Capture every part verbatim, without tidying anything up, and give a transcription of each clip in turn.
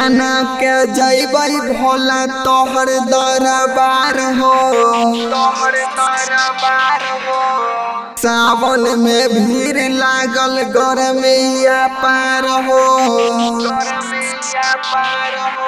नैना के जैबै भोला तोहर दरबार हो, तोहर दरबार हो। सावन में भीड़ लागल गरमिया पार हो, गरमिया पार हो।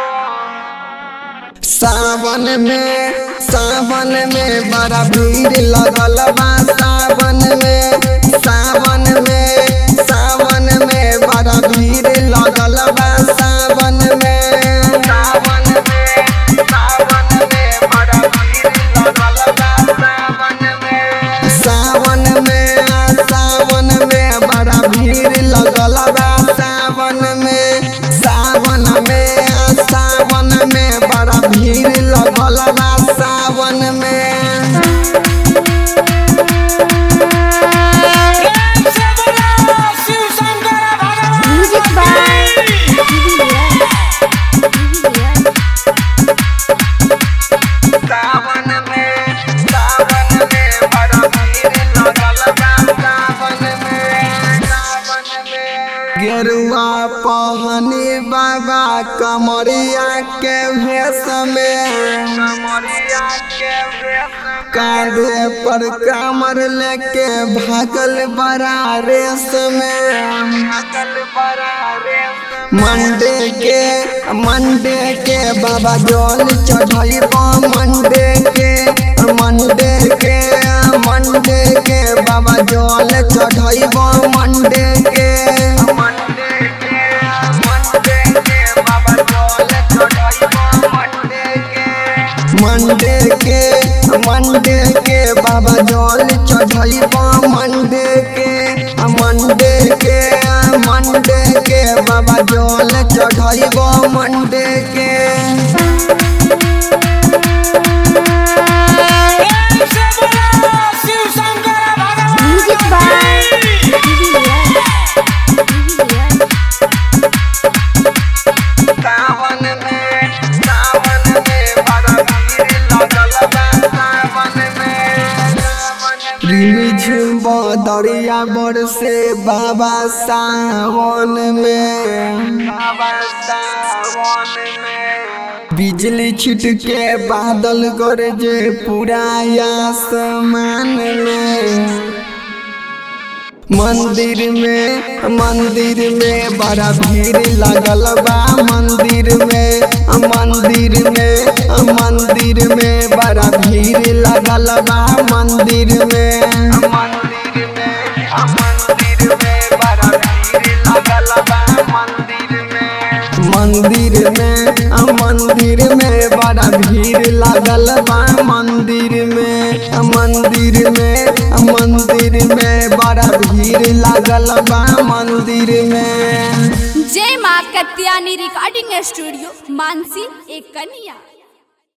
सावन में सावन में बड़ा भीड़ लगल बा। सावन में सावन में सावन में बड़ा भीड़ लगल बा। सावन में सावन में सावन में बड़ा भीड़ लगल बा। सावन में सावन में सावन में बड़ा भीड़ लगल बा। सावन में सावन में सावन में बड़ा भीड़ लगल बा। सावन में गेरुआ पहनी बाबा कमरिया के भेष में, कमरिया के भेष कांधे पर कमर लेके भागल बड़ा रेस में, भागल बड़ा रेस। मंडे के मंडे के बाबा जल चढ़ैबा। मंडे के मंडे के मंडे के बाबा जल चढ़ैबा। मंडे के मंडे के मंडे के बाबा जल चढ़ैबा। मंडे के मंडे के मंडे के बाबा जल चढ़ैबा। मंडे के दरिया बर से बाबा सावन में, बाबा सावन में बिजली छिटके बादल गरजे पूरा आसमान में। मंदिर में मंदिर में बड़ा भीड़ लगल बा। मंदिर में मंदिर में मंदिर में बड़ा भीड़ लगल बा। मंदिर में मंदिर में मंदिर में बड़ा भीड़ लगल बा। मंदिर में मंदिर में मंदिर में बड़ा भीड़ लगल बा। मंदिर में मंदिर में मंदिर में बड़ा भीड़ लगल बा। मंदिर में जय मां कत्यानी रिकॉर्डिंग स्टूडियो मानसी एक कन्या।